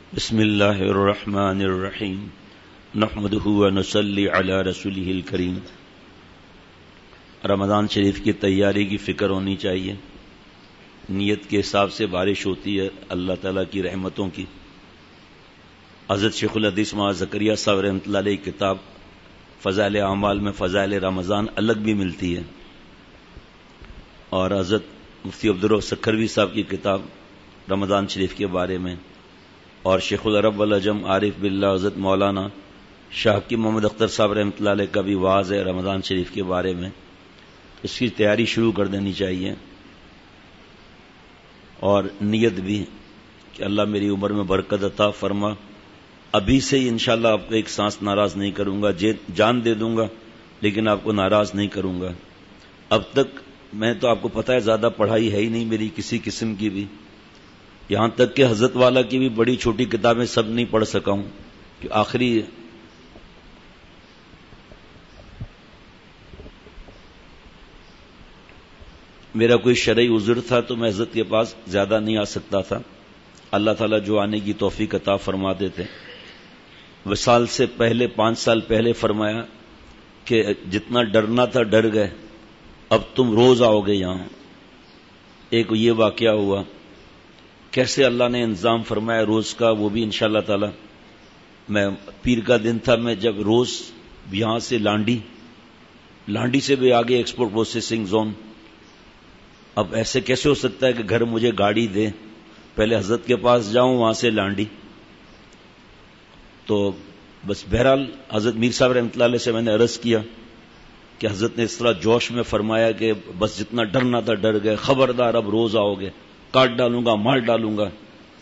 بسم اللہ الرحمن الرحیم نحمدہ ونصلی علی رسولہ الکریم۔ رمضان شریف کی تیاری کی فکر ہونی چاہیے۔ نیت کے حساب سے بارش ہوتی ہے اللہ تعالیٰ کی رحمتوں کی۔ حضرت شیخ الحدیث مولانا زکریا صاحب رحمۃ اللہ علیہ کتاب فضائل اعمال میں فضائل رمضان الگ بھی ملتی ہے، اور حضرت مفتی عبدالرؤف سکھروی صاحب کی کتاب رمضان شریف کے بارے میں، اور شیخ العرب والعجم عارف باللہ حضرت مولانا شاہ کی محمد اختر صاحب رحمۃ اللہ علیہ کا بھی واعظ ہے رمضان شریف کے بارے میں۔ اس کی تیاری شروع کر دینی چاہیے، اور نیت بھی کہ اللہ میری عمر میں برکت عطا فرما۔ ابھی سے ہی انشاءاللہ آپ کو ایک سانس ناراض نہیں کروں گا، جان دے دوں گا لیکن آپ کو ناراض نہیں کروں گا۔ اب تک میں تو آپ کو پتہ ہے زیادہ پڑھائی ہے ہی نہیں میری کسی قسم کی بھی، یہاں تک کہ حضرت والا کی بھی بڑی چھوٹی کتابیں سب نہیں پڑھ سکا ہوں، کہ آخری میرا کوئی شرعی عذر تھا تو میں حضرت کے پاس زیادہ نہیں آ سکتا تھا۔ اللہ تعالیٰ جو آنے کی توفیق عطا فرما دیتے۔ وصال سے پہلے 5 سال پہلے فرمایا کہ جتنا ڈرنا تھا ڈر گئے، اب تم روز آؤ گے یہاں۔ ایک یہ واقعہ ہوا، کیسے اللہ نے انتظام فرمایا روز کا، وہ بھی انشاءاللہ تعالی۔ میں پیر کا دن تھا، میں جب روز یہاں سے لانڈی سے بھی آگے ایکسپورٹ پروسیسنگ زون، اب ایسے کیسے ہو سکتا ہے کہ گھر مجھے گاڑی دے، پہلے حضرت کے پاس جاؤں وہاں سے لانڈی۔ تو بس بہرحال حضرت میر صاحب رحمۃ اللہ علیہ سے میں نے عرض کیا کہ حضرت نے اس طرح جوش میں فرمایا کہ بس جتنا ڈرنا تھا ڈر گئے، خبردار اب روز آؤ گے، کاٹ ڈالوں گا مار ڈالوں گا۔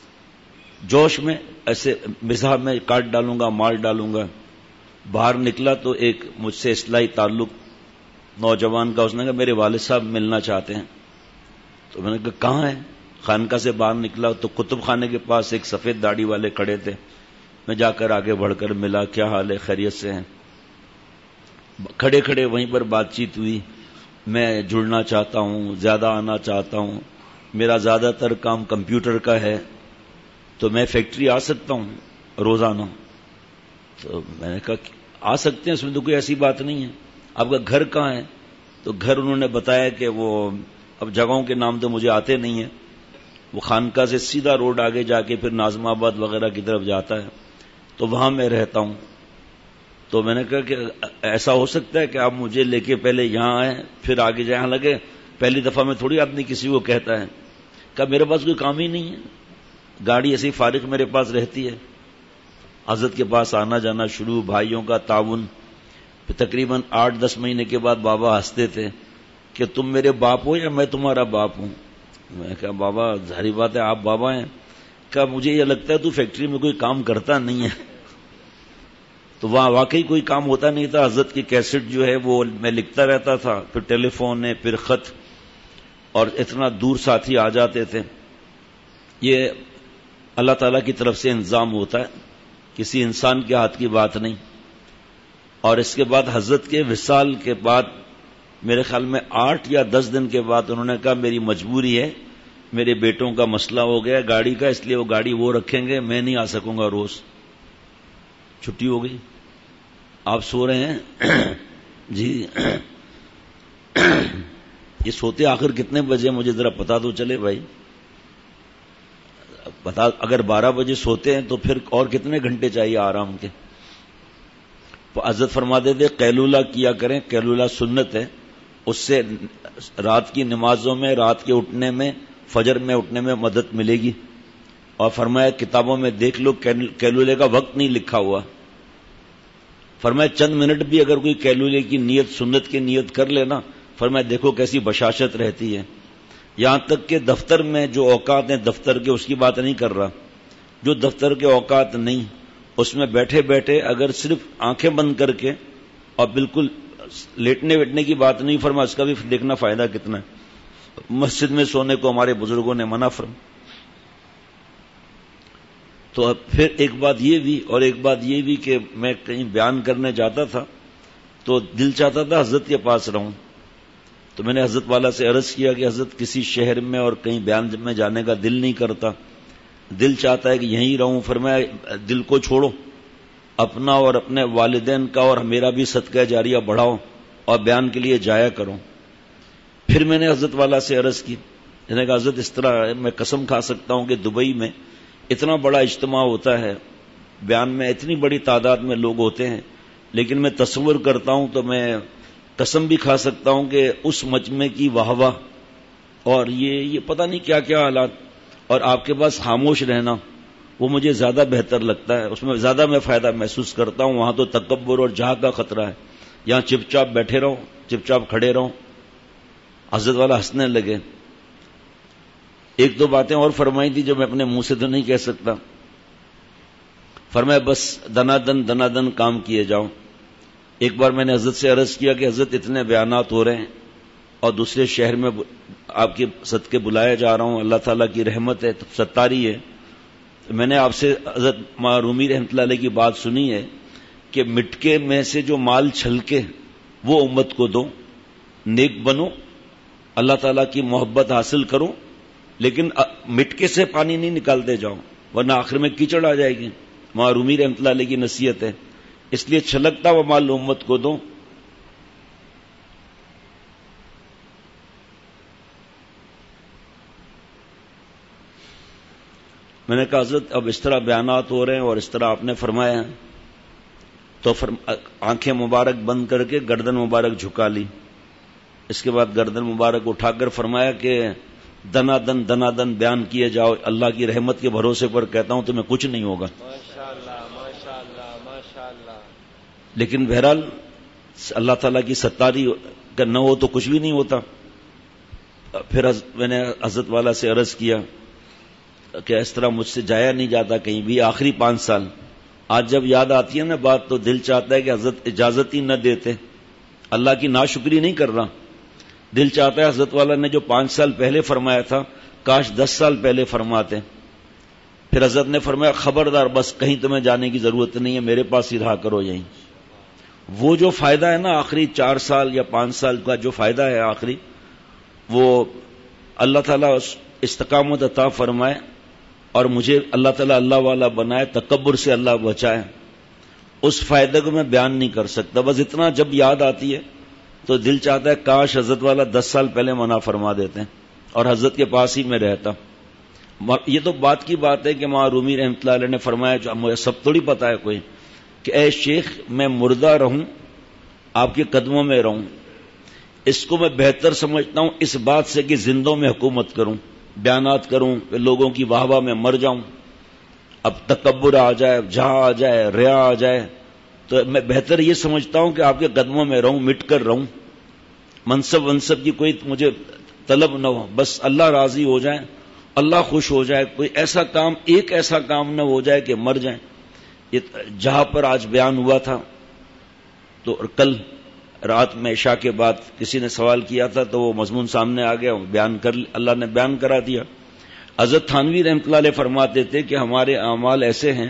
جوش میں ایسے مزاح میں کاٹ ڈالوں گا مار ڈالوں گا۔ باہر نکلا تو ایک مجھ سے اصلاحی تعلق نوجوان کا، اس نے کہا میرے والد صاحب ملنا چاہتے ہیں۔ تو میں نے کہا کہاں ہے؟ خانقاہ سے باہر نکلا تو کتب خانے کے پاس ایک سفید داڑھی والے کھڑے تھے، میں جا کر آگے بڑھ کر ملا، کیا حال ہے، خیریت سے ہیں؟ کھڑے کھڑے وہیں پر بات چیت ہوئی۔ میں جڑنا چاہتا ہوں، زیادہ آنا چاہتا ہوں، میرا زیادہ تر کام کمپیوٹر کا ہے، تو میں فیکٹری آ سکتا ہوں روزانہ؟ تو میں نے کہا آ سکتے ہیں، اس میں تو کوئی ایسی بات نہیں ہے۔ آپ کا گھر کہاں ہے؟ تو گھر انہوں نے بتایا کہ وہ اب جگہوں کے نام تو مجھے آتے نہیں ہیں، وہ خانقاہ سے سیدھا روڈ آگے جا کے پھر ناظم آباد وغیرہ کی طرف جاتا ہے، تو وہاں میں رہتا ہوں۔ تو میں نے کہا کہ ایسا ہو سکتا ہے کہ آپ مجھے لے کے پہلے یہاں آئیں پھر آگے جائیں؟ لگے پہلی دفعہ میں تھوڑی آدمی کسی کو کہتا ہے۔ کہا میرے پاس کوئی کام ہی نہیں ہے، گاڑی ایسی فارغ میرے پاس رہتی ہے۔ حضرت کے پاس آنا جانا شروع، بھائیوں کا تعاون۔ تقریباً 8-10 مہینے کے بعد بابا ہنستے تھے کہ تم میرے باپ ہو یا میں تمہارا باپ ہوں؟ میں نے کہا بابا ظاہری بات ہے آپ بابا ہیں۔ کہا مجھے یہ لگتا ہے تو فیکٹری میں کوئی کام کرتا نہیں ہے۔ تو وہاں واقعی کوئی کام ہوتا نہیں تھا۔ حضرت کی کیسٹ جو ہے وہ میں لکھتا رہتا تھا، پھر ٹیلی فون ہے، پھر خط، اور اتنا دور ساتھی آ جاتے تھے۔ یہ اللہ تعالیٰ کی طرف سے انتظام ہوتا ہے، کسی انسان کے ہاتھ کی بات نہیں۔ اور اس کے بعد حضرت کے وصال کے بعد میرے خیال میں 8 یا 10 دن کے بعد انہوں نے کہا میری مجبوری ہے، میرے بیٹوں کا مسئلہ ہو گیا گاڑی کا، اس لیے وہ گاڑی وہ رکھیں گے، میں نہیں آ سکوں گا روز۔ چھٹی ہو گئی، آپ سو رہے ہیں؟ جی یہ سوتے آخر کتنے بجے مجھے ذرا پتا تو چلے بھائی، بتا۔ اگر 12 بجے سوتے ہیں تو پھر اور کتنے گھنٹے چاہیے آرام کے؟ حضرت فرماتے تھے قیلولہ کیا کریں، قیلولہ سنت ہے، اس سے رات کی نمازوں میں، رات کے اٹھنے میں، فجر میں اٹھنے میں مدد ملے گی۔ اور فرمایا کتابوں میں دیکھ لو قیلولے کا وقت نہیں لکھا ہوا، فرمایا چند منٹ بھی اگر کوئی قیلولے کی نیت، سنت کی نیت کر لینا، فرمایا دیکھو کیسی بشاشت رہتی ہے۔ یہاں تک کہ دفتر میں جو اوقات ہیں دفتر کے، اس کی بات نہیں کر رہا، جو دفتر کے اوقات نہیں، اس میں بیٹھے بیٹھے اگر صرف آنکھیں بند کر کے، اور بالکل لیٹنے ویٹنے کی بات نہیں، فرمایا اس کا بھی دیکھنا فائدہ کتنا ہے۔ مسجد میں سونے کو ہمارے بزرگوں نے منع فرمایا۔ تو پھر ایک بات یہ بھی، اور ایک بات یہ بھی کہ میں کہیں بیان کرنے جاتا تھا تو دل چاہتا تھا حضرت کے پاس رہوں، تو میں نے حضرت والا سے عرض کیا کہ حضرت کسی شہر میں اور کہیں بیان میں جانے کا دل نہیں کرتا، دل چاہتا ہے کہ یہیں رہوں. فرمایا دل کو چھوڑو, اپنا اور اپنے والدین کا اور میرا بھی صدقہ جاریہ بڑھاؤ اور بیان کے لیے جایا کرو. پھر میں نے حضرت والا سے عرض کی, میں نے کہا حضرت اس طرح ہے, میں قسم کھا سکتا ہوں کہ دبئی میں اتنا بڑا اجتماع ہوتا ہے, بیان میں اتنی بڑی تعداد میں لوگ ہوتے ہیں, لیکن میں تصور کرتا ہوں تو میں قسم بھی کھا سکتا ہوں کہ اس مجمع کی واہ واہ اور یہ پتہ نہیں کیا کیا حالات, اور آپ کے پاس خاموش رہنا وہ مجھے زیادہ بہتر لگتا ہے, اس میں زیادہ میں فائدہ محسوس کرتا ہوں. وہاں تو تکبر اور جہا کا خطرہ ہے, یہاں چپ چاپ بیٹھے رہو, چپ چاپ کھڑے رہو. حضرت والا ہنسنے لگے. ایک دو باتیں اور فرمائی تھی جو میں اپنے منہ سے تو نہیں کہہ سکتا. فرمایا بس دنا دن کام کیے جاؤ. ایک بار میں نے حضرت سے عرض کیا کہ حضرت اتنے بیانات ہو رہے ہیں اور دوسرے شہر میں آپ کے صدقے بلایا جا رہا ہوں, اللہ تعالیٰ کی رحمت ہے, ستاری ہے. میں نے آپ سے حضرت رومی رحمۃ اللہ علیہ کی بات سنی ہے کہ مٹکے میں سے جو مال چھلکے وہ امت کو دو, نیک بنو, اللہ تعالیٰ کی محبت حاصل کرو, لیکن مٹکے سے پانی نہیں نکالتے جاؤ ورنہ آخر میں کیچڑ آ جائے گی. رومی رحمۃ اللہ علیہ کی نصیحت ہے, اس لیے چھلکتا وہ مال امت کو دو. میں نے کہا حضرت اب اس طرح بیانات ہو رہے ہیں اور اس طرح آپ نے فرمایا تو آنکھیں مبارک بند کر کے گردن مبارک جھکا لی. اس کے بعد گردن مبارک اٹھا کر فرمایا کہ دنا دن بیان کیے جاؤ, اللہ کی رحمت کے بھروسے پر کہتا ہوں تمہیں کچھ نہیں ہوگا. لیکن بہرحال اللہ تعالیٰ کی ستاری اگر نہ ہو تو کچھ بھی نہیں ہوتا. پھر میں نے حضرت والا سے عرض کیا کہ اس طرح مجھ سے جایا نہیں جاتا کہیں بھی, آخری 5 سال. آج جب یاد آتی ہے نا بات تو دل چاہتا ہے کہ حضرت اجازت ہی نہ دیتے. اللہ کی ناشکری نہیں کر رہا, دل چاہتا ہے حضرت والا نے جو 5 سال پہلے فرمایا تھا کاش 10 سال پہلے فرماتے. پھر حضرت نے فرمایا خبردار بس کہیں تمہیں جانے کی ضرورت نہیں ہے, میرے پاس ہی رہا کرو یہیں. وہ جو فائدہ ہے نا آخری 4 سال یا 5 سال کا جو فائدہ ہے آخری, وہ اللہ تعالیٰ استقامت عطا فرمائے اور مجھے اللہ تعالیٰ اللہ والا بنائے, تکبر سے اللہ بچائے. اس فائدے کو میں بیان نہیں کر سکتا. بس اتنا جب یاد آتی ہے تو دل چاہتا ہے کاش حضرت والا 10 سال پہلے منع فرما دیتے ہیں اور حضرت کے پاس ہی میں رہتا. یہ تو بات کی بات ہے کہ رومی رحمۃ اللہ علیہ نے فرمایا, جو مجھے سب تھوڑی پتا ہے کوئی, کہ اے شیخ میں مردہ رہوں آپ کے قدموں میں رہوں, اس کو میں بہتر سمجھتا ہوں اس بات سے کہ زندوں میں حکومت کروں, بیانات کروں, لوگوں کی واہ واہ میں مر جاؤں. اب تکبر آ جائے, جہاں آ جائے, ریا آ جائے, تو میں بہتر یہ سمجھتا ہوں کہ آپ کے قدموں میں رہوں, مٹ کر رہوں. منصب کی کوئی مجھے طلب نہ ہو, بس اللہ راضی ہو جائے, اللہ خوش ہو جائے. کوئی ایسا کام, ایک ایسا کام نہ ہو جائے کہ مر جائیں. جہاں پر آج بیان ہوا تھا تو کل رات میں عشاء کے بعد کسی نے سوال کیا تھا تو وہ مضمون سامنے آ گیا, بیان کر اللہ نے بیان کرا دیا. حضرت تھانوی رحمۃ اللہ علیہ فرماتے تھے کہ ہمارے اعمال ایسے ہیں,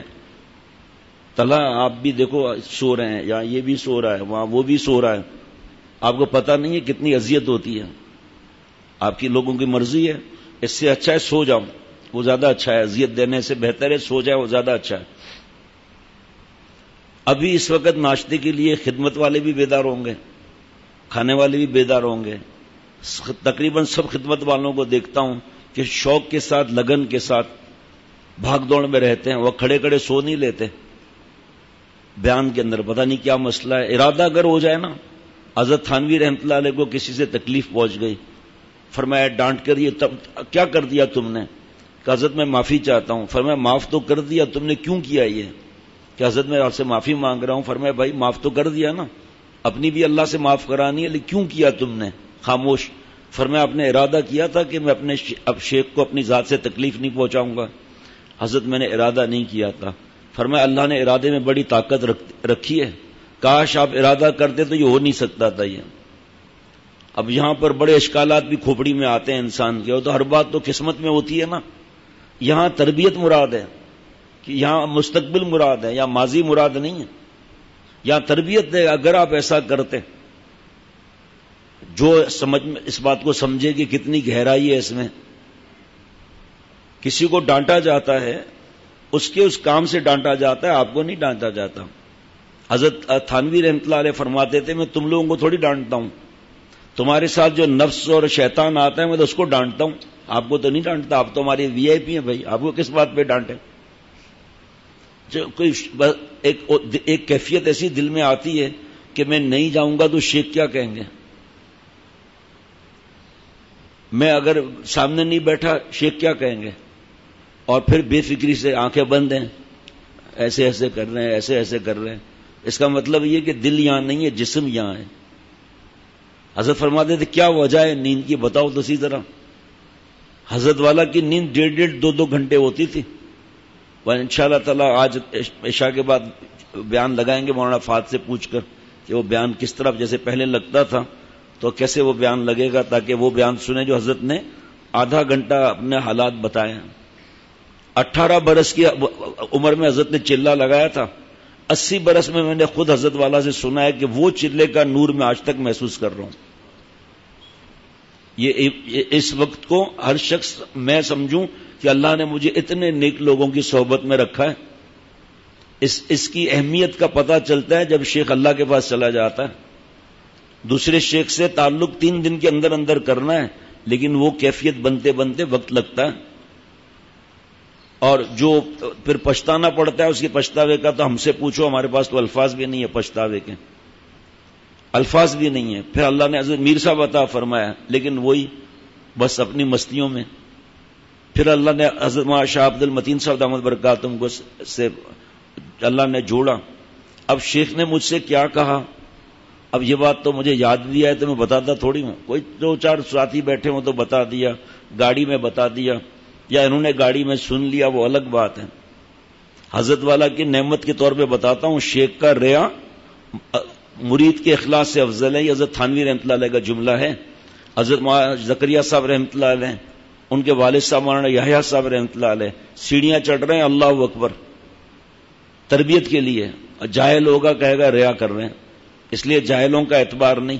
تلا آپ بھی دیکھو سو رہے ہیں, یہاں یہ بھی سو رہا ہے, وہاں وہ بھی سو رہا ہے, آپ کو پتہ نہیں ہے کتنی اذیت ہوتی ہے. آپ کی لوگوں کی مرضی ہے, اس سے اچھا ہے سو جاؤ, وہ زیادہ اچھا ہے, اذیت دینے سے بہتر ہے سو جائے, وہ زیادہ اچھا ہے. ابھی اس وقت ناشتے کے لیے خدمت والے بھی بیدار ہوں گے, کھانے والے بھی بیدار ہوں گے. تقریباً سب خدمت والوں کو دیکھتا ہوں کہ شوق کے ساتھ, لگن کے ساتھ بھاگ دوڑ میں رہتے ہیں, وہ کھڑے کھڑے سو نہیں لیتے. بیان کے اندر پتہ نہیں کیا مسئلہ ہے. ارادہ اگر ہو جائے نا, حضرت تھانوی رحمۃ اللہ علیہ کو کسی سے تکلیف پہنچ گئی, فرمایا ڈانٹ کر, یہ تب کیا کر دیا تم نے؟ کہ حضرت میں معافی چاہتا ہوں. فرمایا معاف تو کر دیا, تم نے کیوں کیا یہ؟ کہ حضرت میں آپ سے معافی مانگ رہا ہوں. فرمایا بھائی معاف تو کر دیا نا, اپنی بھی اللہ سے معاف کرانی ہے, لیکن کیوں کیا تم نے؟ خاموش. فرمایا آپ نے ارادہ کیا تھا کہ میں اپنے اب شیخ کو اپنی ذات سے تکلیف نہیں پہنچاؤں گا. حضرت میں نے ارادہ نہیں کیا تھا. فرمایا اللہ نے ارادے میں بڑی طاقت رکھی ہے, کاش آپ ارادہ کرتے تو یہ ہو نہیں سکتا تھا. یہ اب یہاں پر بڑے اشکالات بھی کھوپڑی میں آتے ہیں انسان کے, تو ہر بات تو قسمت میں ہوتی ہے نا. یہاں تربیت مراد ہے, کہ یہاں مستقبل مراد ہے, یا ماضی مراد نہیں ہے. یہاں تربیت ہے. اگر آپ ایسا کرتے, جو سمجھ میں اس بات کو سمجھے کہ کتنی گہرائی ہے اس میں, کسی کو ڈانٹا جاتا ہے اس کے اس کام سے ڈانٹا جاتا ہے، آپ کو نہیں ڈانٹا جاتا. حضرت تھانوی رحمۃ اللہ علیہ فرماتے تھے میں تم لوگوں کو تھوڑی ڈانٹتا ہوں، تمہارے ساتھ جو نفس اور شیطان آتا ہے میں تو اس کو ڈانٹتا ہوں، آپ کو تو نہیں ڈانٹتا. آپ تو ہمارے وی آئی پی ہیں بھائی، آپ کو کس بات پہ ڈانٹے؟ جو کوئی ایک کیفیت ایسی دل میں آتی ہے کہ میں نہیں جاؤں گا تو شیخ کیا کہیں گے، میں اگر سامنے نہیں بیٹھا شیخ کیا کہیں گے، اور پھر بے فکری سے آنکھیں بند ہیں، ایسے ایسے کر رہے ہیں، ایسے ایسے کر رہے ہیں. اس کا مطلب یہ کہ دل یہاں نہیں ہے، جسم یہاں ہے. حضرت فرماتے تھے کیا وجہ ہے نیند کی، بتاؤ تو اسی طرح. حضرت والا کی نیند 1.5 2 گھنٹے ہوتی تھی. ان شاء اللہ تعالیٰ آج عشاء کے بعد بیان لگائیں گے مولانا فہد سے پوچھ کر کہ وہ بیان کس طرح جیسے پہلے لگتا تھا تو کیسے وہ بیان لگے گا، تاکہ وہ بیان سنیں جو حضرت نے آدھا گھنٹہ اپنے حالات بتائے. 18 برس کی عمر میں حضرت نے چلہ لگایا تھا، 80 برس میں میں نے خود حضرت والا سے سنا ہے کہ وہ چلے کا نور میں آج تک محسوس کر رہا ہوں. یہ اس وقت کو ہر شخص میں سمجھوں کہ اللہ نے مجھے اتنے نیک لوگوں کی صحبت میں رکھا ہے. اس کی اہمیت کا پتہ چلتا ہے جب شیخ اللہ کے پاس چلا جاتا ہے. دوسرے شیخ سے تعلق 3 دن کے اندر اندر کرنا ہے، لیکن وہ کیفیت بنتے بنتے وقت لگتا ہے. اور جو پھر پچھتانا پڑتا ہے اس کے پچھتاوے کا تو ہم سے پوچھو، ہمارے پاس تو الفاظ بھی نہیں ہے پچھتاوے کے، الفاظ بھی نہیں ہے. پھر اللہ نے حضرت میر صاحب عطا فرمایا، لیکن وہی بس اپنی مستیوں میں. پھر اللہ نے حضرت مولانا شاہ عبد المتین صاحب دامت برکاتہم کو سے اللہ نے جوڑا. اب شیخ نے مجھ سے کیا کہا، اب یہ بات تو مجھے یاد بھی ہے تو میں بتاتا تھوڑی ہوں. کوئی 2-4 ساتھی بیٹھے ہوں تو بتا دیا، گاڑی میں بتا دیا، یا انہوں نے گاڑی میں سن لیا، وہ الگ بات ہے. حضرت والا کی نعمت کے طور پہ بتاتا ہوں، شیخ کا ریا مرید کے اخلاص سے افضل ہے. یہ حضرت تھانوی رحمۃ اللہ علیہ کا جملہ ہے. حضرت زکریا صاحب رحمۃ اللہ علیہ، ان کے والد صاحب مولانا یحییٰ صاحب رحمۃ اللہ علیہ سیڑھیاں چڑھ رہے ہیں، اللہ اکبر، تربیت کے لیے. جاہل ہوگا کہے گا ریا کر رہے ہیں، اس لیے جاہلوں کا اعتبار نہیں.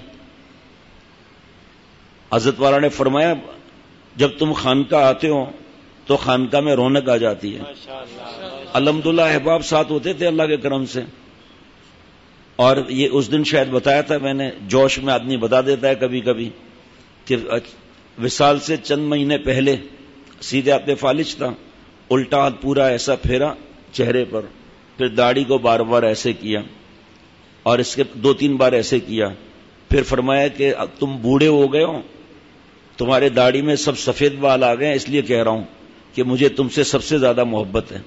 حضرت والا نے فرمایا جب تم خانقاہ آتے ہو تو خانقاہ میں رونق آ جاتی ہے. الحمدللہ احباب ساتھ ہوتے تھے اللہ کے کرم سے. اور یہ اس دن شاید بتایا تھا میں نے، جوش میں آدمی بتا دیتا ہے کبھی کبھی، کہ وصال سے چند مہینے پہلے سیدھے اپنے فالج تھا، الٹا ہاتھ پورا ایسا پھیرا چہرے پر، پھر داڑھی کو بار بار ایسے کیا، اور اس کے 2-3 بار ایسے کیا. پھر فرمایا کہ تم بوڑھے ہو گئے ہو، تمہارے داڑھی میں سب سفید بال آ گئے، اس لیے کہہ رہا ہوں کہ مجھے تم سے سب سے زیادہ محبت ہے.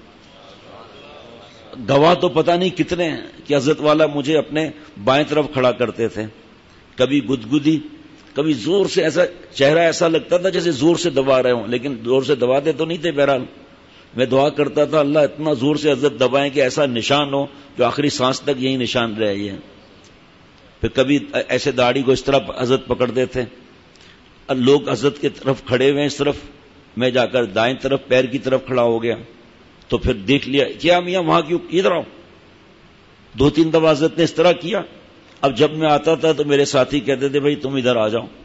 گواہ تو پتہ نہیں کتنے ہیں کہ حضرت والا مجھے اپنے بائیں طرف کھڑا کرتے تھے، کبھی گدگدی، کبھی زور سے، ایسا چہرہ ایسا لگتا تھا جیسے زور سے دبا رہے ہوں، لیکن زور سے دباتے تو نہیں تھے. بہرحال میں دعا کرتا تھا اللہ اتنا زور سے حضرت دبائیں کہ ایسا نشان ہو جو آخری سانس تک یہی نشان رہے. پھر کبھی ایسے داڑھی کو اس طرح حضرت پکڑتے تھے، لوگ حضرت کی طرف کھڑے ہوئے اس طرف، میں جا کر دائیں طرف پیر کی طرف کھڑا ہو گیا تو پھر دیکھ لیا کیا میاں وہاں کیوں، ادھر آؤ. 2-3 دفعہ حضرت نے اس طرح کیا. اب جب میں آتا تھا تو میرے ساتھی کہتے تھے بھائی تم ادھر آ جاؤ.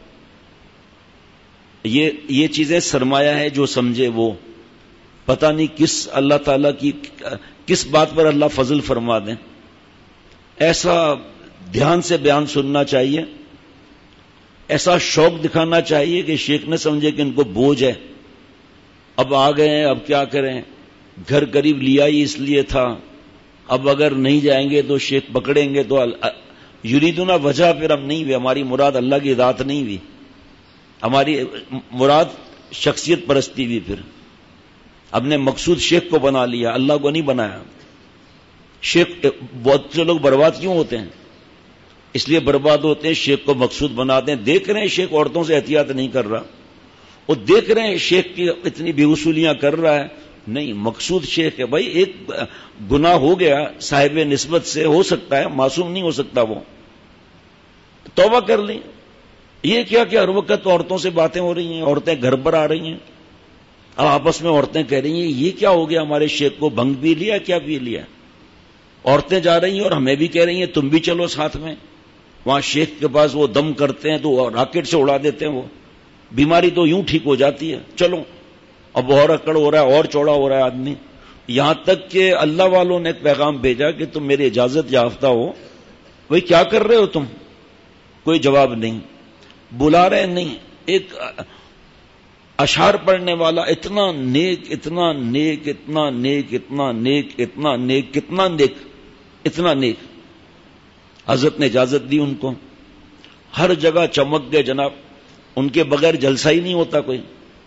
یہ چیزیں سرمایہ ہے، جو سمجھے وہ، پتہ نہیں کس اللہ تعالیٰ کی کس بات پر اللہ فضل فرما دیں. ایسا دھیان سے بیان سننا چاہیے، ایسا شوق دکھانا چاہیے کہ شیخ نے سمجھے کہ ان کو بوجھ ہے، اب آ گئے ہیں اب کیا کریں، گھر قریب لیا ہی اس لیے تھا، اب اگر نہیں جائیں گے تو شیخ پکڑیں گے. تو یریدنا وجہ پھر ہم نہیں ہوئے، ہماری مراد اللہ کی ذات نہیں ہوئی، ہماری مراد شخصیت پرستی ہوئی. پھر ہم نے مقصود شیخ کو بنا لیا، اللہ کو نہیں بنایا. شیخ بہت سے لوگ برباد کیوں ہوتے ہیں؟ اس لیے برباد ہوتے ہیں شیخ کو مقصود بناتے ہیں. دیکھ رہے ہیں شیخ عورتوں سے احتیاط نہیں کر رہا، وہ دیکھ رہے ہیں شیخ کی اتنی بے وصولیاں کر رہا ہے، نہیں مقصود شیخ ہے. بھائی ایک گناہ ہو گیا صاحب نسبت سے، ہو سکتا ہے، معصوم نہیں ہو سکتا، وہ توبہ کر لیں. یہ کیا کہ ہر وقت عورتوں سے باتیں ہو رہی ہیں، عورتیں گھر پر آ رہی ہیں، اب آپس میں عورتیں کہہ رہی ہیں یہ کیا ہو گیا، ہمارے شیخ کو بھنگ پی لیا، کیا پی لیا. عورتیں جا رہی ہیں اور ہمیں بھی کہہ رہی ہیں تم بھی چلو ساتھ میں. وہاں شیخ کے پاس وہ دم کرتے ہیں تو راکٹ سے اڑا دیتے ہیں، وہ بیماری تو یوں ٹھیک ہو جاتی ہے. چلو اب اور اکڑ ہو رہا ہے، اور چوڑا ہو رہا ہے آدمی، یہاں تک کہ اللہ والوں نے ایک پیغام بھیجا کہ تم میری اجازت یافتہ ہو، بھئی کیا کر رہے ہو تم؟ کوئی جواب نہیں، بلا رہے نہیں. ایک اشعار پڑھنے والا اتنا نیک اتنا نیک اتنا نیک اتنا نیک اتنا نیک کتنا نیک اتنا نیک، حضرت نے اجازت دی ان کو، ہر جگہ چمک گئے جناب، ان کے بغیر جلسہ ہی نہیں ہوتا کوئی.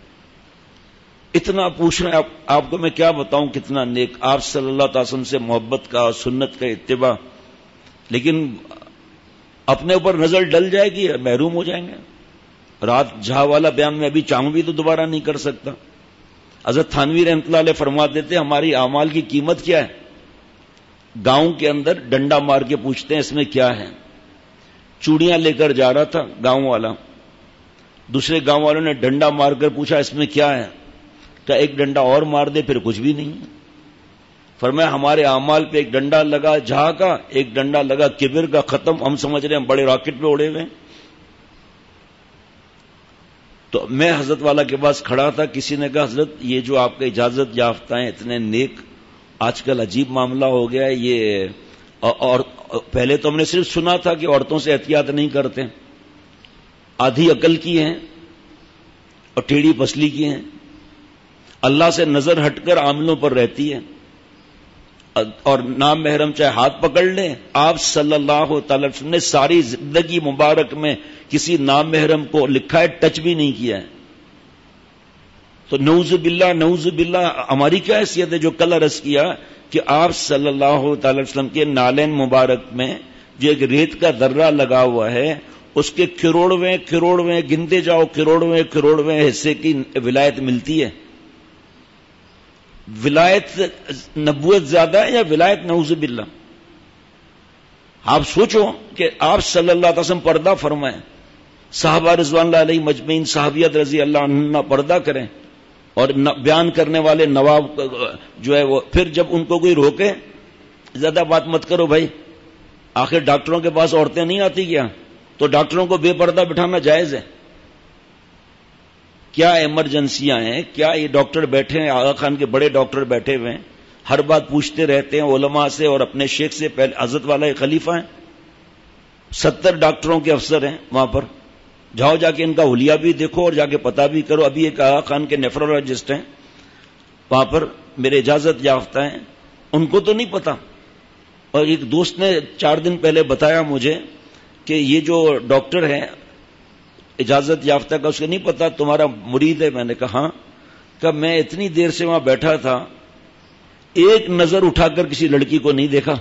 اتنا پوچھ رہے ہیں آپ کو میں کیا بتاؤں کتنا نیک، آپ صلی اللہ علیہ وسلم سے محبت کا، سنت کا اتباع، لیکن اپنے اوپر نظر ڈل جائے گی محروم ہو جائیں گے. رات جہاں والا بیان میں ابھی چاہوں بھی تو دوبارہ نہیں کر سکتا. حضرت تھانوی رحمۃ اللہ علیہ فرماتے تھے ہماری اعمال کی قیمت کیا ہے؟ گاؤں کے اندر ڈنڈا مار کے پوچھتے ہیں اس میں کیا ہے. چوڑیاں لے کر جا رہا تھا گاؤں والا، دوسرے گاؤں والوں نے ڈنڈا مار کر پوچھا اس میں کیا ہے؟ کہ ایک ڈنڈا اور مار دے پھر کچھ بھی نہیں. فرمایا ہمارے اعمال پہ ایک ڈنڈا لگا جہاں کا، ایک ڈنڈا لگا کبر کا، ختم. ہم سمجھ رہے ہیں ہم بڑے راکٹ پہ اڑے ہوئے. تو میں حضرت والا کے پاس کھڑا تھا، کسی نے کہا حضرت یہ جو آپ کے اجازت یافتہ ہیں اتنے نیک، آج کل عجیب معاملہ ہو گیا ہے یہ. اور پہلے تو ہم نے صرف سنا تھا کہ عورتوں سے احتیاط نہیں کرتے، آدھی عقل کی ہیں اور ٹیڑھی پسلی کی ہیں، اللہ سے نظر ہٹ کر عاملوں پر رہتی ہے، اور نام محرم چاہے ہاتھ پکڑ لیں. آپ صلی اللہ تعالی وسلم نے ساری زندگی مبارک میں کسی نام محرم کو لکھا ہے ٹچ بھی نہیں کیا ہے. تو نعوذ باللہ ہماری کیا حیثیت ہے؟ جو کل عرض کیا کہ آپ صلی اللہ تعالی وسلم کے نالین مبارک میں جو ایک ریت کا درہ لگا ہوا ہے اس کے کروڑویں گنتے جاؤ، کروڑویں حصے کی ولایت ملتی ہے. ولایت نبوت زیادہ ہے یا ولایت نعوذ باللہ؟ آپ سوچو کہ آپ صلی اللہ علیہ وسلم پردہ فرمائیں، صحابہ رضوان اللہ علیہ مجمعین، صحابیت رضی اللہ عنہ پردہ کریں، اور بیان کرنے والے نواب جو ہے وہ پھر جب ان کو کوئی روکے زیادہ بات مت کرو بھائی، آخر ڈاکٹروں کے پاس عورتیں نہیں آتی کیا؟ تو ڈاکٹروں کو بے پردہ بٹھانا جائز ہے؟ کیا ایمرجنسیاں ہیں؟ کیا یہ ڈاکٹر بیٹھے ہیں، آغا خان کے بڑے ڈاکٹر بیٹھے ہوئے ہیں، ہر بات پوچھتے رہتے ہیں علماء سے اور اپنے شیخ سے. پہلے حضرت والا ایک خلیفہ ہیں، 70 ڈاکٹروں کے افسر ہیں وہاں پر، جاؤ جا کے ان کا حلیہ بھی دیکھو اور جا کے پتہ بھی کرو. ابھی ایک آغا خان کے نیفرولوجسٹ ہیں وہاں پر، میرے اجازت یافتہ ہیں، ان کو تو نہیں پتا. اور ایک دوست نے 4 دن پہلے بتایا مجھے کہ یہ جو ڈاکٹر ہیں اجازت یافتہ کا، اس کو نہیں پتا تمہارا مرید ہے. میں نے کہا ہاں. کہ میں اتنی دیر سے وہاں بیٹھا تھا، ایک نظر اٹھا کر کسی لڑکی کو نہیں دیکھا،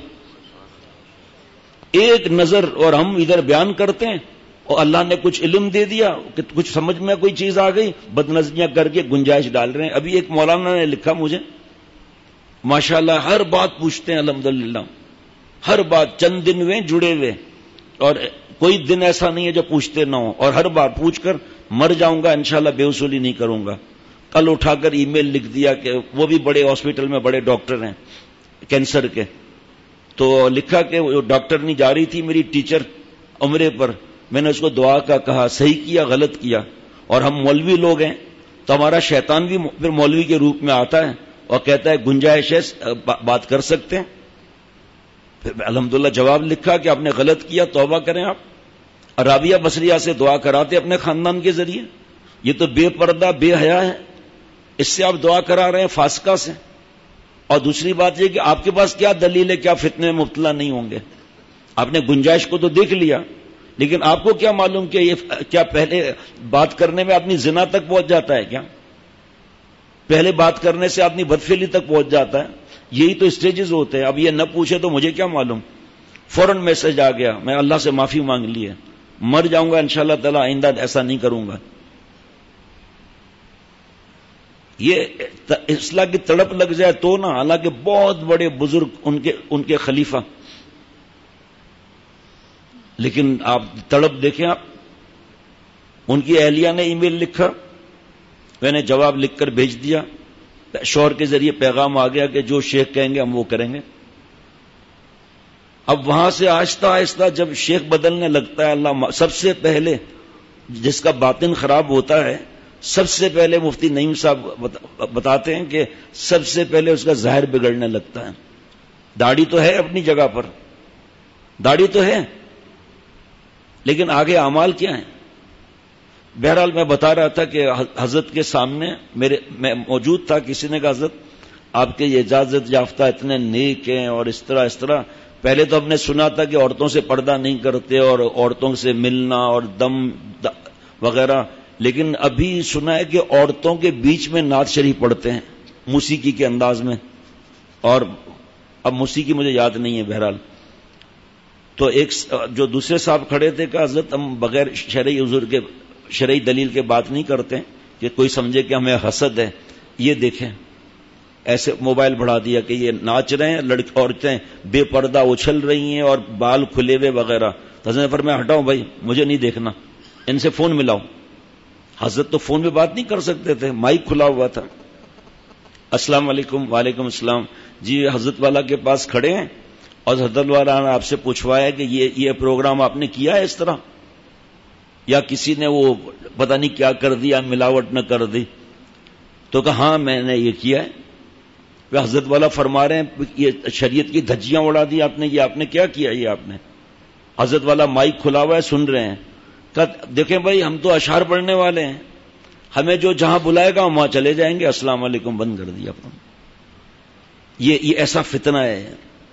ایک نظر. اور ہم ادھر بیان کرتے ہیں اور اللہ نے کچھ علم دے دیا کہ کچھ سمجھ میں کوئی چیز آ گئی، بد نظریاں کر کے گنجائش ڈال رہے ہیں. ابھی ایک مولانا نے لکھا مجھے، ماشاءاللہ ہر بات پوچھتے ہیں الحمدللہ، ہر بات، چند دن ہوئے جڑے ہوئے اور کوئی دن ایسا نہیں ہے جو پوچھتے نہ ہو، اور ہر بار پوچھ کر مر جاؤں گا انشاءاللہ بے وصولی نہیں کروں گا. کل اٹھا کر ای میل لکھ دیا کہ وہ بھی بڑے ہاسپٹل میں بڑے ڈاکٹر ہیں کینسر کے، تو لکھا کہ وہ ڈاکٹر نہیں جا رہی تھی میری ٹیچر عمرے پر، میں نے اس کو دعا کا کہا، صحیح کیا غلط کیا. اور ہم مولوی لوگ ہیں تو ہمارا شیطان بھی پھر مولوی کے روپ میں آتا ہے اور کہتا ہے گنجائش ہے بات کر سکتے ہیں. الحمدللہ جواب لکھا کہ آپ نے غلط کیا، توبہ کریں. آپ رابعہ بصریہ سے دعا کراتے اپنے خاندان کے ذریعے، یہ تو بے پردہ بے حیا ہے، اس سے آپ دعا کرا رہے ہیں فاسقہ سے. اور دوسری بات یہ کہ آپ کے پاس کیا دلیل ہے کہ آپ فتنے میں مبتلا نہیں ہوں گے؟ آپ نے گنجائش کو تو دیکھ لیا، لیکن آپ کو کیا معلوم کہ یہ کیا پہلے بات کرنے میں آدمی زنا تک پہنچ جاتا ہے؟ کیا پہلے بات کرنے سے آدمی بدفعلی تک پہنچ جاتا ہے؟ یہی تو اسٹیجز ہوتے ہیں. اب یہ نہ پوچھے تو مجھے کیا معلوم، فوراً میسج آ گیا، میں اللہ سے معافی مانگ لی ہے، مر جاؤں گا انشاءاللہ تعالی، آئندہ ایسا نہیں کروں گا. یہ اصلاح کی تڑپ لگ جائے تو نا، حالانکہ بہت بڑے بزرگ ان کے خلیفہ، لیکن آپ تڑپ دیکھیں. آپ ان کی اہلیہ نے ای میل لکھا، میں نے جواب لکھ کر بھیج دیا، شوہر کے ذریعے پیغام آ گیا کہ جو شیخ کہیں گے ہم وہ کریں گے. اب وہاں سے آہستہ آہستہ جب شیخ بدلنے لگتا ہے، اللہ سب سے پہلے جس کا باطن خراب ہوتا ہے سب سے پہلے مفتی نعیم صاحب بتاتے ہیں کہ سب سے پہلے اس کا ظاہر بگڑنے لگتا ہے. داڑھی تو ہے اپنی جگہ پر, داڑھی تو ہے, لیکن آگے اعمال کیا ہیں؟ بہرحال میں بتا رہا تھا کہ حضرت کے سامنے میں موجود تھا. کسی نے کہا حضرت آپ کے یہ اجازت یافتہ اتنے نیک ہیں اور اس طرح. پہلے تو ہم نے سنا تھا کہ عورتوں سے پردہ نہیں کرتے اور عورتوں سے ملنا اور دم وغیرہ, لیکن ابھی سنا ہے کہ عورتوں کے بیچ میں نعت شریف پڑھتے ہیں موسیقی کے انداز میں, اور اب موسیقی مجھے یاد نہیں ہے. بہرحال تو ایک جو دوسرے صاحب کھڑے تھے کہ حضرت ہم بغیر شرعی حضور کے شرعی دلیل کے بات نہیں کرتے کہ کوئی سمجھے کہ ہمیں حسد ہے. یہ دیکھیں ایسے موبائل بڑھا دیا کہ یہ ناچ رہے ہیں, عورتیں بے پردہ اچھل رہی ہیں اور بال کھلے ہوئے وغیرہ. حضرت نے فرمایا ہٹاؤ بھائی, مجھے نہیں دیکھنا, ان سے فون ملاؤ. حضرت تو فون پہ بات نہیں کر سکتے تھے, مائک کھلا ہوا تھا. السلام علیکم. وعلیکم السلام. جی حضرت والا کے پاس کھڑے ہیں اور حضرت والا نے آپ سے پوچھوایا کہ یہ پروگرام آپ نے کیا ہے اس طرح, یا کسی نے وہ پتہ نہیں کیا کر دیا, ملاوٹ نہ کر دی. تو کہا ہاں میں نے یہ کیا ہے. حضرت والا فرما رہے ہیں یہ شریعت کی دھجیاں اڑا دی آپ نے, یہ آپ نے کیا کیا, یہ آپ نے. حضرت والا مائک کھلا ہوا ہے, سن رہے ہیں. کہا دیکھیں بھائی ہم تو اشعار پڑھنے والے ہیں, ہمیں جو جہاں بلائے گا ہم وہاں چلے جائیں گے. السلام علیکم بند کر دیا. یہ ایسا فتنہ ہے,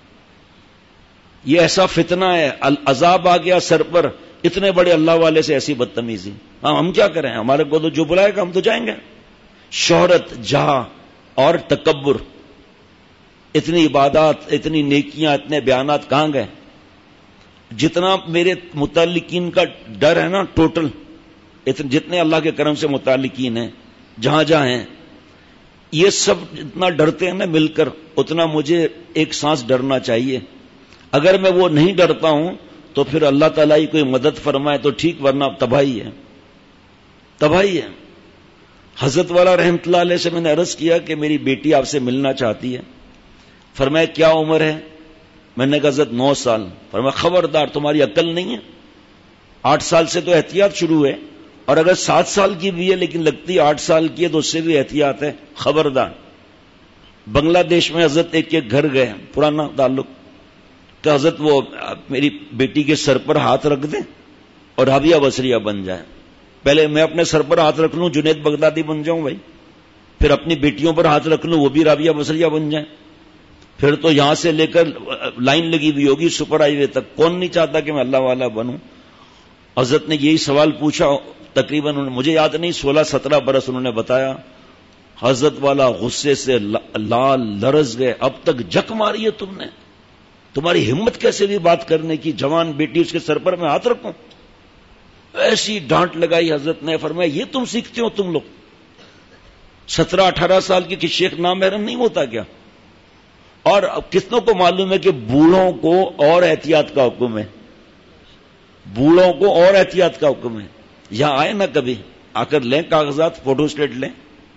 یہ ایسا فتنہ ہے. عذاب آ گیا سر پر, اتنے بڑے اللہ والے سے ایسی بدتمیزی. ہم کیا کریں, ہمارے کو تو جو بلائے گا ہم تو جائیں گے. شہرت, جہاں اور تکبر, اتنی عبادات, اتنی نیکیاں, اتنے بیانات کہاں گئے؟ جتنا میرے متعلقین کا ڈر ہے نا ٹوٹل, جتنے اللہ کے کرم سے متعلقین ہیں جہاں جہاں ہیں, یہ سب اتنا ڈرتے ہیں نا مل کر, اتنا مجھے ایک سانس ڈرنا چاہیے. اگر میں وہ نہیں ڈرتا ہوں تو پھر اللہ تعالیٰ ہی کوئی مدد فرمائے تو ٹھیک, ورنہ تباہی ہے, تباہی ہے. حضرت والا رحمت اللہ علیہ سے میں نے عرض کیا کہ میری بیٹی آپ سے ملنا چاہتی ہے. فرمایا کیا عمر ہے؟ میں نے کہا حضرت 9 سال. فرمایا خبردار تمہاری عقل نہیں ہے, 8 سال سے تو احتیاط شروع ہے, اور اگر 7 سال کی بھی ہے لیکن لگتی 8 سال کی ہے تو اس سے بھی احتیاط ہے, خبردار. بنگلہ دیش میں حضرت ایک گھر گئے, پرانا تعلق, کہ حضرت وہ میری بیٹی کے سر پر ہاتھ رکھ دیں اور رابعہ بصریہ بن جائے. پہلے میں اپنے سر پر ہاتھ رکھ لوں, جنید بغدادی بن جاؤں بھائی, پھر اپنی بیٹیوں پر ہاتھ رکھ لوں, وہ بھی رابعہ بصریہ بن جائیں. پھر تو یہاں سے لے کر لائن لگی ہوئی ہوگی سپر ہائی وے تک. کون نہیں چاہتا کہ میں اللہ والا بنوں؟ حضرت نے یہی سوال پوچھا, تقریباً مجھے یاد نہیں 16-17 برس انہوں نے بتایا. حضرت والا غصے سے لال لرز گئے. اب تک جک ماری ہے تم نے, تمہاری ہمت کیسے بھی بات کرنے کی, جوان بیٹی اس کے سر پر میں ہاتھ رکھوں؟ ایسی ڈانٹ لگائی حضرت نے. فرمایا یہ تم سیکھتے ہو تم لوگ, 17-18 سال کی شیخ نامحرم نہیں ہوتا کیا؟ اور کتنوں کو معلوم ہے کہ بوڑھوں کو اور احتیاط کا حکم ہے, بوڑھوں کو اور احتیاط کا حکم ہے. یہاں آئے نا کبھی, آ کر لیں کاغذات, فوٹو اسٹیٹ لیں.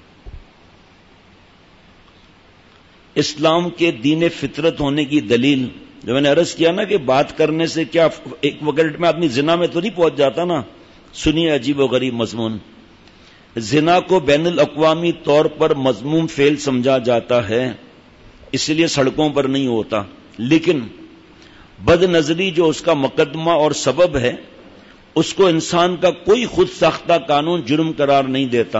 اسلام کے دین فطرت ہونے کی دلیل جو میں نے عرض کیا نا کہ بات کرنے سے کیا ایک وقت میں آدمی زنا میں تو نہیں پہنچ جاتا نا. سنیے عجیب و غریب مضمون. زنا کو بین الاقوامی طور پر مذموم فعل سمجھا جاتا ہے, اس لیے سڑکوں پر نہیں ہوتا, لیکن بد نظری جو اس کا مقدمہ اور سبب ہے, اس کو انسان کا کوئی خود ساختہ قانون جرم قرار نہیں دیتا.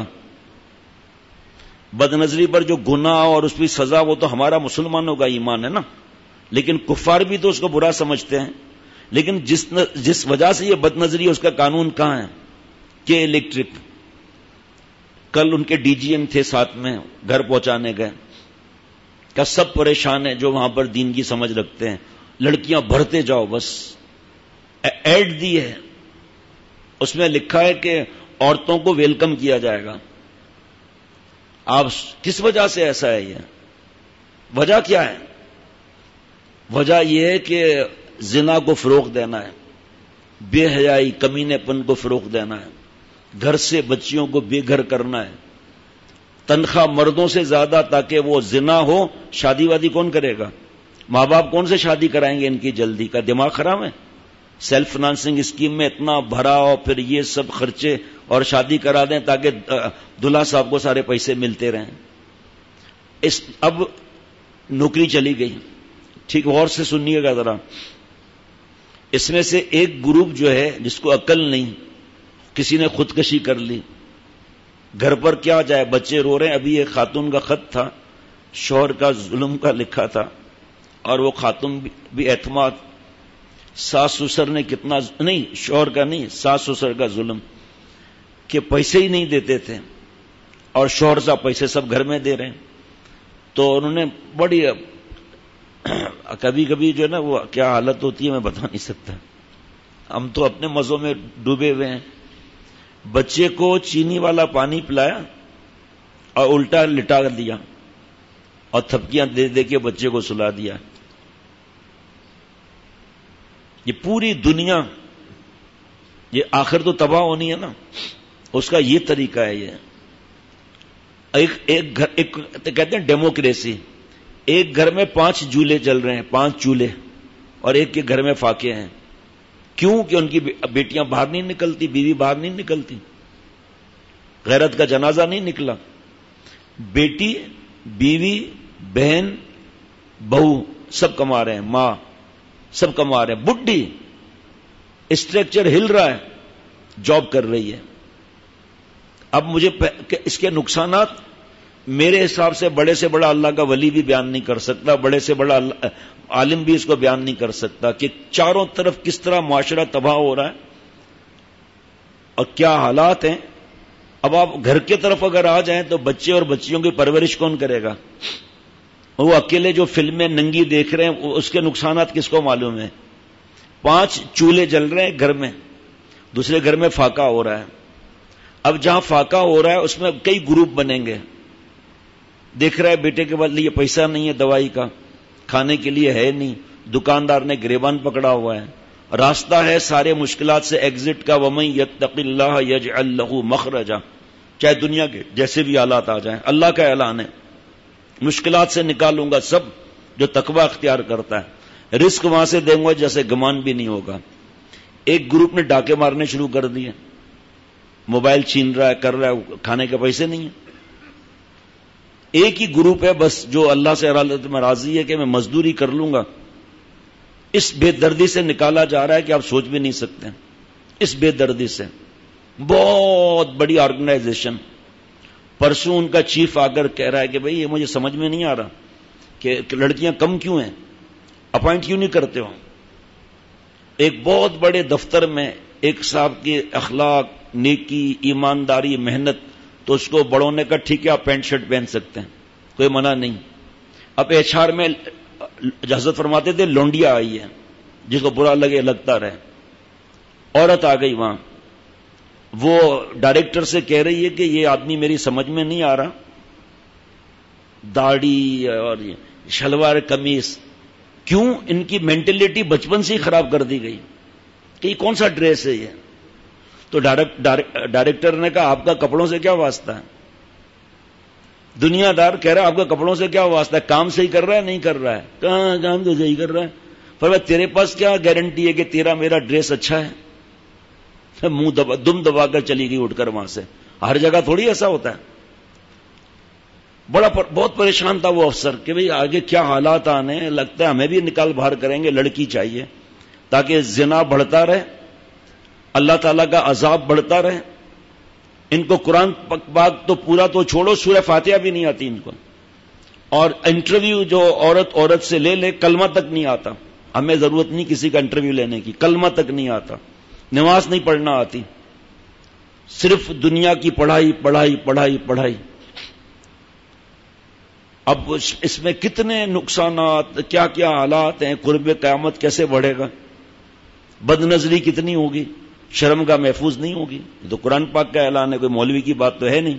بد نظری پر جو گناہ اور اس کی سزا وہ تو ہمارا مسلمانوں کا ایمان ہے نا, لیکن کفار بھی تو اس کو برا سمجھتے ہیں. لیکن جس وجہ سے یہ بد نظری اس کا قانون کہاں ہے کہ الیکٹرک. کل ان کے ڈی جی ایم تھے ساتھ میں, گھر پہنچانے گئے, کہ سب پریشان ہیں جو وہاں پر دین کی سمجھ رکھتے ہیں, لڑکیاں بھرتے جاؤ بس. ایڈ دی ہے, اس میں لکھا ہے کہ عورتوں کو ویلکم کیا جائے گا. آپ کس وجہ سے ایسا ہے؟ یہ وجہ کیا ہے؟ وجہ یہ ہے کہ زنا کو فروغ دینا ہے, بے حیائی کمینے پن کو فروغ دینا ہے, گھر سے بچیوں کو بے گھر کرنا ہے, تنخواہ مردوں سے زیادہ تاکہ وہ زنا ہو. شادی وادی کون کرے گا؟ ماں باپ کون سے شادی کرائیں گے؟ ان کی جلدی کا دماغ خراب ہے. سیلف فنانسنگ اسکیم میں اتنا بھرا اور پھر یہ سب خرچے, اور شادی کرا دیں تاکہ دلہا صاحب کو سارے پیسے ملتے رہیں۔ اب نوکری چلی گئی، ٹھیک غور سے سنیے گا ذرا۔ اس میں سے ایک گروپ جو ہے جس کو عقل نہیں، کسی نے خودکشی کر لی، گھر پر کیا جائے، بچے رو رہے ہیں۔ ابھی ایک خاتون کا خط تھا، شوہر کا ظلم کا لکھا تھا، اور وہ خاتون بھی اعتماد، ساس سسر نے کتنا نہیں، شوہر کا نہیں، ساس سسر کا ظلم کہ پیسے ہی نہیں دیتے تھے، اور شوہر صاحب پیسے سب گھر میں دے رہے ہیں۔ تو انہوں نے بڑی، کبھی کبھی جو ہے نا وہ کیا حالت ہوتی ہے میں بتا نہیں سکتا، ہم تو اپنے مزوں میں ڈوبے ہوئے ہیں۔ بچے کو چینی والا پانی پلایا اور الٹا لٹا دیا اور تھپکیاں دے دے کے بچے کو سلا دیا۔ یہ پوری دنیا، یہ آخر تو تباہ ہونی ہے نا، اس کا یہ طریقہ ہے۔ یہ ایک گھر، ایک کہتے ہیں ڈیموکریسی، ایک گھر میں 5 چولہے چل رہے ہیں، 5 چولہے، اور ایک کے گھر میں فاقے ہیں۔ کیوں کہ ان کی بیٹیاں باہر نہیں نکلتی، بیوی باہر نہیں نکلتی، غیرت کا جنازہ نہیں نکلا۔ بیٹی، بیوی، بہن، بہو سب کما رہے ہیں، ماں سب کما رہے ہیں، بڈھی اسٹرکچر ہل رہا ہے، جاب کر رہی ہے۔ اب مجھے اس کے نقصانات میرے حساب سے بڑے سے بڑا اللہ کا ولی بھی بیان نہیں کر سکتا، بڑے سے بڑا عالم بھی اس کو بیان نہیں کر سکتا کہ چاروں طرف کس طرح معاشرہ تباہ ہو رہا ہے اور کیا حالات ہیں۔ اب آپ گھر کی طرف اگر آ جائیں تو بچے اور بچیوں کی پرورش کون کرے گا؟ وہ اکیلے جو فلمیں ننگی دیکھ رہے ہیں اس کے نقصانات کس کو معلوم ہے؟ 5 چولہے جل رہے ہیں گھر میں، دوسرے گھر میں فاقہ ہو رہا ہے۔ اب جہاں فاقہ ہو رہا ہے اس میں کئی گروپ بنیں گے، دیکھ رہا ہے بیٹے کے بعد لیے پیسہ نہیں ہے، دوائی کا کھانے کے لیے ہے نہیں، دکاندار نے گریبان پکڑا ہوا ہے، راستہ ہے سارے مشکلات سے ایگزٹ کا، وَمَن يَتَّقِ اللَّهَ يَجْعَل لَّهُ مَخْرَجًا، چاہے دنیا کے جیسے بھی حالات آ جائیں، اللہ کا اعلان ہے مشکلات سے نکالوں گا سب جو تقوی اختیار کرتا ہے، رزق وہاں سے دیں گا جیسے گمان بھی نہیں ہوگا۔ ایک گروپ نے ڈاکے مارنے شروع کر دیے، موبائل چھین رہا ہے، کر رہا ہے، کھانے کے پیسے نہیں ہیں۔ ایک ہی گروپ ہے بس جو اللہ سے میں راضی ہے کہ میں مزدوری کر لوں گا۔ اس بے دردی سے نکالا جا رہا ہے کہ آپ سوچ بھی نہیں سکتے، اس بے دردی سے۔ بہت بڑی آرگنائزیشن، پرسوں ان کا چیف آ کر کہہ رہا ہے کہ بھئی یہ مجھے سمجھ میں نہیں آ رہا کہ لڑکیاں کم کیوں ہیں، اپوائنٹ کیوں نہیں کرتے ہو۔ ایک بہت بڑے دفتر میں ایک صاحب کی اخلاق، نیکی، ایمانداری، محنت، تو اس کو بڑوں نے کہا ٹھیک ہے آپ پینٹ شرٹ پہن سکتے ہیں، کوئی منع نہیں۔ اب HR میں حضرت فرماتے تھے لونڈیا آئی ہے، جس کو برا لگے لگتا رہے، عورت آ گئی وہاں، وہ ڈائریکٹر سے کہہ رہی ہے کہ یہ آدمی میری سمجھ میں نہیں آ رہا، داڑھی اور شلوار قمیص، کیوں؟ ان کی مینٹلٹی بچپن سے ہی خراب کر دی گئی کہ یہ کون سا ڈریس ہے یہ۔ تو ڈائریکٹر نے کہا آپ کا کپڑوں سے کیا واسطہ ہے؟ دنیا دار کہہ رہا ہے آپ کا کپڑوں سے کیا واسطہ ہے، کام صحیح کر رہا ہے نہیں کر رہا ہے؟ کہاں کام تو صحیح کر رہا ہے۔ پر تیرے پاس کیا گارنٹی ہے کہ تیرا میرا ڈریس اچھا ہے؟ منہ دم دبا کر چلی گئی اٹھ کر وہاں سے۔ ہر جگہ تھوڑی ایسا ہوتا ہے۔ بہت پریشان تھا وہ افسر کہ بھئی آگے کیا حالات آنے ہیں، لگتا ہے ہمیں بھی نکال باہر کریں گے، لڑکی چاہیے تاکہ زنا بڑھتا رہے، اللہ تعالیٰ کا عذاب بڑھتا رہے۔ ان کو قرآن پاک تو پورا تو چھوڑو، سورہ فاتحہ بھی نہیں آتی ان کو، اور انٹرویو جو عورت سے لے لے کلمہ تک نہیں آتا۔ ہمیں ضرورت نہیں کسی کا انٹرویو لینے کی، کلمہ تک نہیں آتا، نماز نہیں پڑھنا آتی، صرف دنیا کی پڑھائی پڑھائی پڑھائی پڑھائی۔ اب اس میں کتنے نقصانات، کیا کیا حالات ہیں، قرب قیامت کیسے بڑھے گا، بد نظری کتنی ہوگی، شرم کا محفوظ نہیں ہوگی۔ یہ تو قرآن پاک کا اعلان ہے، کوئی مولوی کی بات تو ہے نہیں۔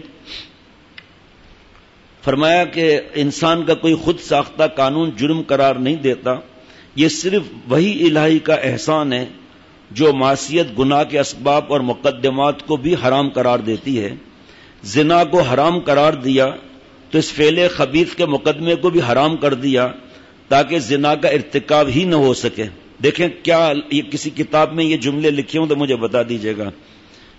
فرمایا کہ انسان کا کوئی خود ساختہ قانون جرم قرار نہیں دیتا، یہ صرف وہی الہی کا احسان ہے جو معصیت، گناہ کے اسباب اور مقدمات کو بھی حرام قرار دیتی ہے۔ زنا کو حرام قرار دیا تو اس فعل خبیث کے مقدمے کو بھی حرام کر دیا تاکہ زنا کا ارتکاب ہی نہ ہو سکے۔ دیکھیں کیا، یہ کسی کتاب میں یہ جملے لکھے ہوں تو مجھے بتا دیجیے گا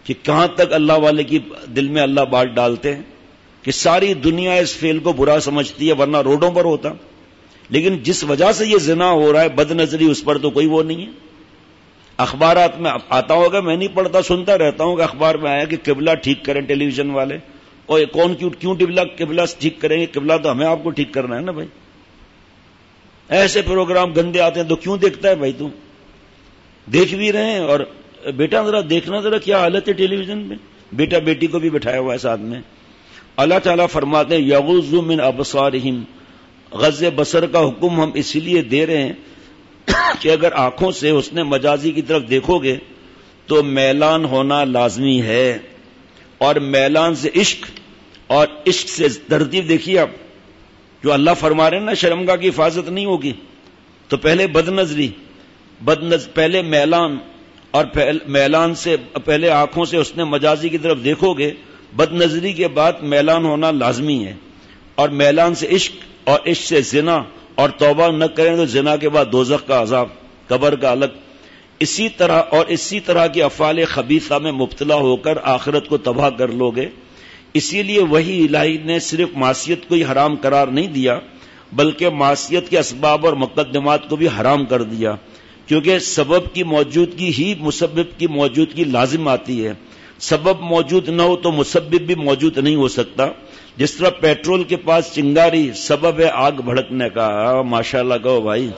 کہ کہاں تک اللہ والے کی دل میں اللہ بات ڈالتے ہیں کہ ساری دنیا اس فعل کو برا سمجھتی ہے، ورنہ روڈوں پر ہوتا. لیکن جس وجہ سے یہ زنا ہو رہا ہے، بد نظری، اس پر تو کوئی وہ نہیں ہے. اخبارات میں آتا ہوگا، میں نہیں پڑھتا، سنتا رہتا ہوں کہ اخبار میں آیا کہ قبلہ ٹھیک کریں ٹیلی ویژن والے. اور کون کیوں قبلہ ٹھیک کریں گے؟ قبلہ تو ہمیں آپ کو ٹھیک کرنا ہے نا بھائی. ایسے پروگرام گندے آتے ہیں تو کیوں دیکھتا ہے بھائی؟ تو دیکھ بھی رہے ہیں. اور بیٹا ذرا دیکھنا ذرا کیا حالت ہے ٹیلی ویژن میں. بیٹا بیٹی کو بھی بٹھایا ہوا ہے ساتھ میں. اللہ تعالیٰ فرماتے ہیں یغضوا من ابصارہم، غض بصر کا حکم ہم اسی لیے دے رہے ہیں کہ اگر آنکھوں سے حسن مجازی کی طرف دیکھو گے تو میلان ہونا لازمی ہے. اور میلان سے عشق، اور عشق سے ترتیب دیکھیے آپ، جو اللہ فرما رہے ہیں نا شرمگاہ کی حفاظت نہیں ہوگی تو پہلے بد نظری، پہلے میلان، اور میلان سے پہلے آنکھوں سے حسن مجازی کی طرف دیکھو گے، بد نظری کے بعد میلان ہونا لازمی ہے. اور میلان سے عشق، اور عشق سے زنا، اور توبہ نہ کریں تو زنا کے بعد دوزخ کا عذاب، قبر کا الگ. اسی طرح کے افعال خبیثہ میں مبتلا ہو کر آخرت کو تباہ کر لو گے. اسی لیے وہی الہی نے صرف معصیت کو ہی حرام قرار نہیں دیا، بلکہ معصیت کے اسباب اور مقدمات کو بھی حرام کر دیا، کیونکہ سبب کی موجودگی ہی مسبب کی موجودگی لازم آتی ہے. سبب موجود نہ ہو تو مسبب بھی موجود نہیں ہو سکتا. جس طرح پیٹرول کے پاس چنگاری سبب ہے آگ بھڑکنے کا، ماشاءاللہ کہو بھائی.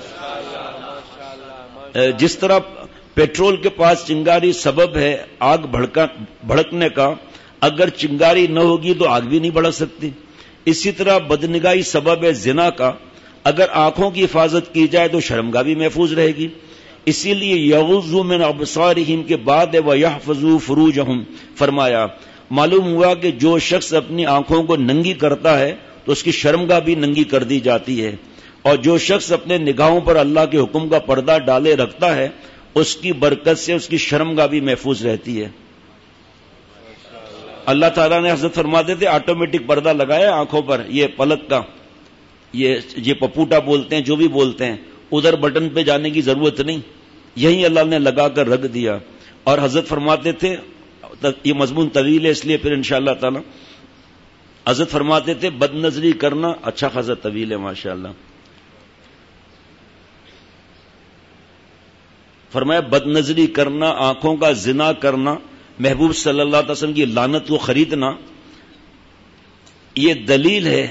جس طرح پیٹرول کے پاس چنگاری سبب ہے آگ بھڑکنے کا، اگر چنگاری نہ ہوگی تو آگ بھی نہیں بھڑک سکتی. اسی طرح بدنگاہی سبب ہے زنا کا، اگر آنکھوں کی حفاظت کی جائے تو شرمگاہ بھی محفوظ رہے گی. اسی لیے یغضوا من ابصارہم کے بعد ویحفظوا فروجہم فرمایا. معلوم ہوا کہ جو شخص اپنی آنکھوں کو ننگی کرتا ہے تو اس کی شرمگاہ بھی ننگی کر دی جاتی ہے، اور جو شخص اپنے نگاہوں پر اللہ کے حکم کا پردہ ڈالے رکھتا ہے اس کی برکت سے اس کی شرمگاہ بھی محفوظ رہتی ہے. اللہ تعالیٰ نے حضرت فرماتے تھے آٹومیٹک پردہ لگایا آنکھوں پر، یہ پلک کا، یہ پپوٹا بولتے ہیں، جو بھی بولتے ہیں، ادھر بٹن پہ جانے کی ضرورت نہیں، یہی اللہ نے لگا کر رکھ دیا. اور حضرت فرماتے تھے، یہ مضمون طویل ہے اس لیے پھر انشاءاللہ تعالی، حضرت فرماتے تھے بد نظری کرنا، اچھا خاصا طویل ہے ماشاءاللہ، فرمایا بد نظری کرنا، آنکھوں کا زنا کرنا، محبوب صلی اللہ علیہ وسلم کی لعنت کو خریدنا، یہ دلیل ہے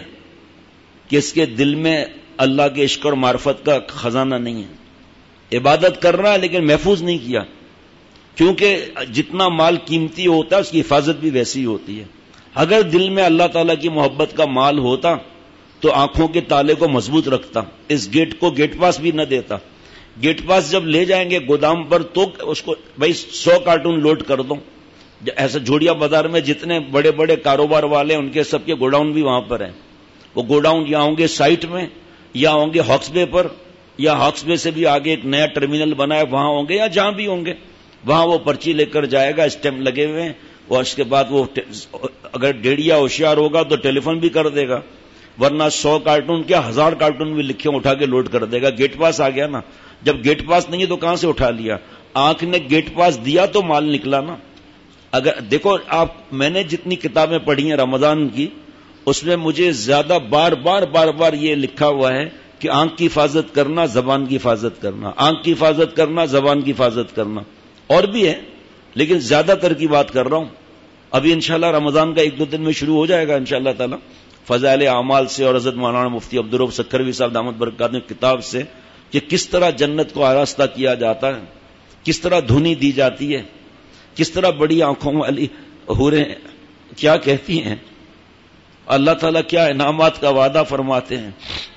کہ اس کے دل میں اللہ کے عشق اور معرفت کا خزانہ نہیں ہے. عبادت کر رہا ہے لیکن محفوظ نہیں کیا، کیونکہ جتنا مال قیمتی ہوتا ہے اس کی حفاظت بھی ویسی ہوتی ہے. اگر دل میں اللہ تعالیٰ کی محبت کا مال ہوتا تو آنکھوں کے تالے کو مضبوط رکھتا، اس گیٹ کو گیٹ پاس بھی نہ دیتا. گیٹ پاس جب لے جائیں گے گودام پر تو اس کو بھائی 100 کارٹون لوڈ کر دو. ایسا جھوڑیا بازار میں جتنے بڑے بڑے کاروبار والے ان کے سب کے گوڈاؤن بھی وہاں پر ہیں. وہ گوڈاؤن یا ہوں گے سائٹ میں، یا ہوں گے ہاکس بے پر، یا ہاکس بے سے بھی آگے ایک نیا ٹرمینل بنا ہے وہاں ہوں گے، یا جہاں بھی ہوں گے وہاں وہ پرچی لے کر جائے گا، اسٹیمپ لگے ہوئے ہیں. اور اس کے بعد وہ اگر ڈیڑیا ہوشیار ہوگا تو ٹیلی فون بھی کر دے گا، ورنہ 100 کارٹون کیا 1000 کارٹون بھی لکھے اٹھا کے لوڈ کر دے گا. گیٹ پاس آ گیا نا. جب گیٹ پاس نہیں ہے تو کہاں سے اٹھا لیا؟ آنکھ نے گیٹ پاس دیا تو مال نکلا نا. اگر دیکھو آپ، میں نے جتنی کتابیں پڑھی ہیں رمضان کی، اس میں مجھے زیادہ بار بار یہ لکھا ہوا ہے کہ آنکھ کی حفاظت کرنا، زبان کی حفاظت کرنا، آنکھ کی حفاظت کرنا، زبان کی حفاظت کرنا. اور بھی ہے لیکن زیادہ تر کی بات کر رہا ہوں. ابھی انشاءاللہ رمضان کا 1-2 دن میں شروع ہو جائے گا انشاءاللہ تعالی فضائل اعمال سے، اور حضرت مولانا مفتی عبدالرؤف سکھروی صاحب دامت برکاتہ کی کتاب سے، کہ کس طرح جنت کو آراستہ کیا جاتا ہے، کس طرح دھنی دی جاتی ہے، کس طرح بڑی آنکھوں والی حوریں کیا کہتی ہیں، اللہ تعالیٰ کیا انعامات کا وعدہ فرماتے ہیں.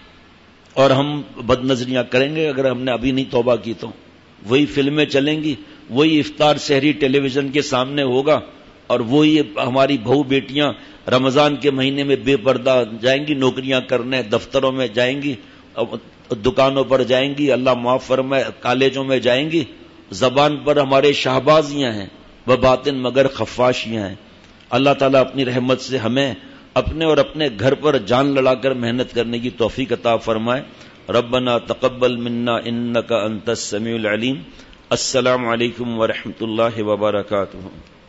اور ہم بد نظریاں کریں گے اگر ہم نے ابھی نہیں توبہ کی تو. وہی فلمیں چلیں گی، وہی افطار سحری ٹیلی ویژن کے سامنے ہوگا، اور وہی ہماری بہو بیٹیاں رمضان کے مہینے میں بے پردہ جائیں گی نوکریاں کرنے، دفتروں میں جائیں گی، دکانوں پر جائیں گی، اللہ معاف فرمائے کالجوں میں جائیں گی. زبان پر ہمارے شہبازیاں ہیں، وہ باطن مگر خفاشیاں ہیں. اللہ تعالیٰ اپنی رحمت سے ہمیں اپنے اور اپنے گھر پر جان لڑا کر محنت کرنے کی توفیق عطا فرمائے. ربنا تقبل منا انک انت السمیع العلیم. السلام علیکم ورحمۃ اللہ وبرکاتہ.